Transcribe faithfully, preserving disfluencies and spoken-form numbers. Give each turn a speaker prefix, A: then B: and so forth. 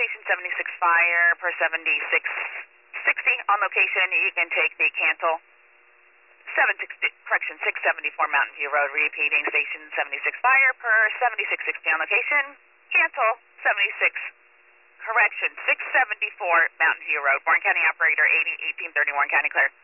A: Station seventy-six Fire per seventy-six sixty on location. You can take the cancel seven sixty, correction, six seventy-four Mountain View Road, repeating Station seventy-six Fire per seventy-six sixty on location. Cancel seventy-six, correction, six seventy-four Mountain View Road. Warren County operator eighty eighteen thirty, Warren County clear.